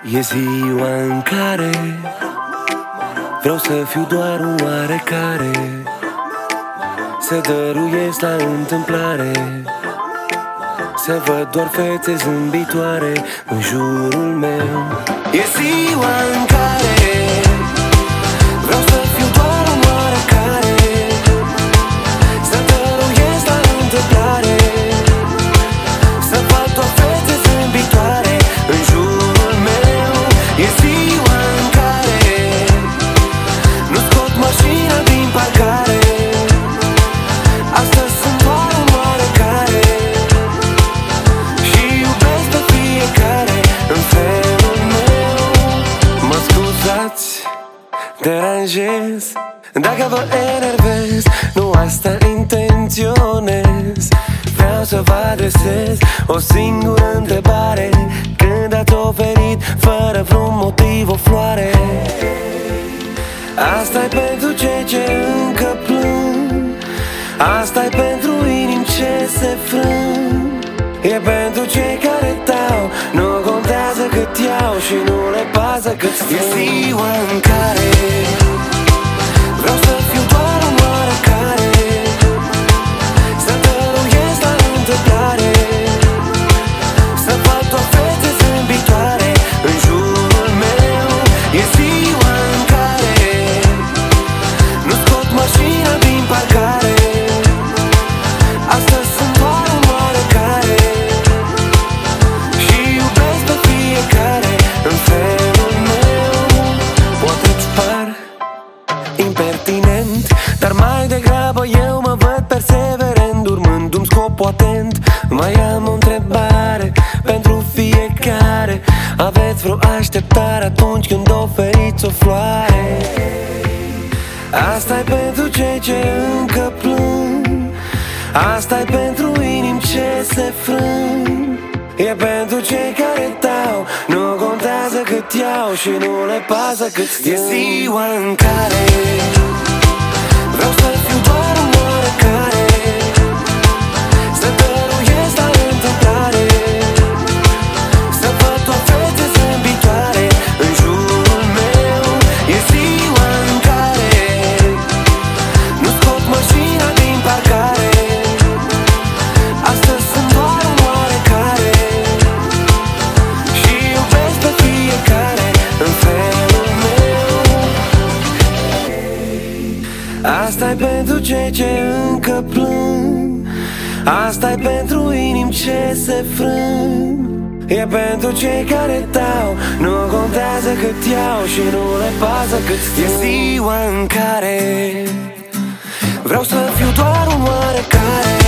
E ziua în care vreau să fiu doar un oarecare, să dăruiesc la întâmplare, să văd doar fețe zâmbitoare în jurul meu. E ziua în care vreau să fiu doar un oarecare, să dăruiesc la întâmplare, să văd doar fețe zâmbitoare în jurul meu. E ziua în care nu scot mașina din parcare, astăzi sunt doar un oarecare și iubesc pe fiecare în felul meu. Mă scuzați, deranjez dacă vă enervez, nu asta intenționez. Vreau să vă adresez o singură întrebare: când ați oferit fără vreun motiv o floare? Asta-i pentru cei ce încă plâng, asta-i pentru inimi ce se frâng, e pentru cei care dau, nu contează cât iau și nu le pasă cât strâng. E ziua în care vreau să fiu doar un oarecare, să dăruiesc la întâmplare, să văd doar fețe zâmbitoare în jurul meu. E ziua în care nu scot mașina din parcare, astăzi sunt doar un oarecare și iubesc pe fiecare în felul meu. Poate-ți par impertinent, dar mai degrabă eu mă văd perseverent, urmându-mi scopul atent. Mai am o întrebare pentru fiecare: aveți vreo așteptare atunci când oferiți o floare? Asta-i pentru cei ce încă plâng, asta-i pentru inimi ce se frâng, e pentru cei care dau, nu contează cât iau și nu le pasă cât strâng. E ziua în care vreau să fiu doar un oarecare, să dăruiesc la întâmplare, să văd doar fețe zâmbitoare în jurul meu. E ziua în care nu scot mașina din parcare, astăzi sunt doar un oarecare și iubesc pe fiecare în felul meu. Asta-i pentru cei ce încă plâng, asta-i pentru inimi ce se frâng, e pentru cei care dau, nu contează cât iau și nu le pasă cât strâng. E ziua în care vreau să fiu doar un oarecare,